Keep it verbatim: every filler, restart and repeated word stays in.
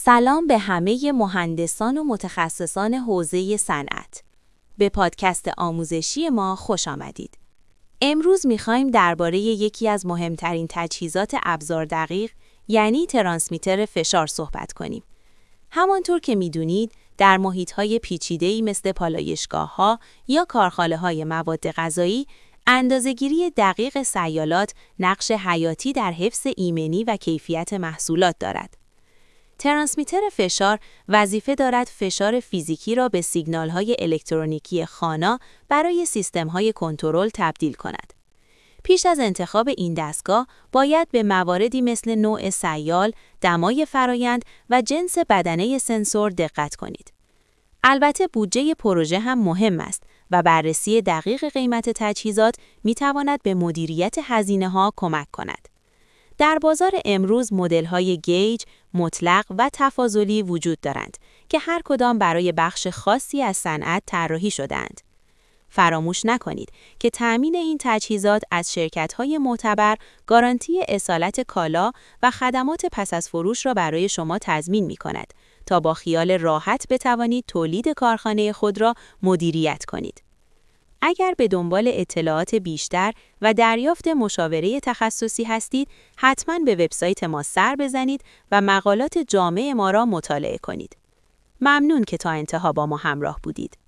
سلام به همه مهندسان و متخصصان حوزه صنعت. به پادکست آموزشی ما خوش آمدید. امروز می‌خوایم درباره یکی از مهمترین تجهیزات ابزار دقیق یعنی ترانسمیتر فشار صحبت کنیم. همانطور که می‌دونید در محیط‌های پیچیده‌ای مثل پالایشگاه‌ها یا کارخانه‌های مواد غذایی، اندازه‌گیری دقیق سیالات نقش حیاتی در حفظ ایمنی و کیفیت محصولات دارد. ترانسمیتر فشار وظیفه دارد فشار فیزیکی را به سیگنال‌های الکترونیکی خانا برای سیستم‌های کنترل تبدیل کند. پیش از انتخاب این دستگاه، باید به مواردی مثل نوع سیال، دمای فرایند و جنس بدنه سنسور دقت کنید. البته بودجه پروژه هم مهم است و بررسی دقیق قیمت تجهیزات می‌تواند به مدیریت هزینه‌ها کمک کند. در بازار امروز مدل‌های گیج، مطلق و تفاضلی وجود دارند که هر کدام برای بخش خاصی از صنعت طراحی شده‌اند. فراموش نکنید که تأمین این تجهیزات از شرکت‌های معتبر گارانتی اصالت کالا و خدمات پس از فروش را برای شما تضمین می‌کند تا با خیال راحت بتوانید تولید کارخانه خود را مدیریت کنید. اگر به دنبال اطلاعات بیشتر و دریافت مشاوره تخصصی هستید، حتما به وبسایت ما سر بزنید و مقالات جامع ما را مطالعه کنید. ممنون که تا انتها با ما همراه بودید.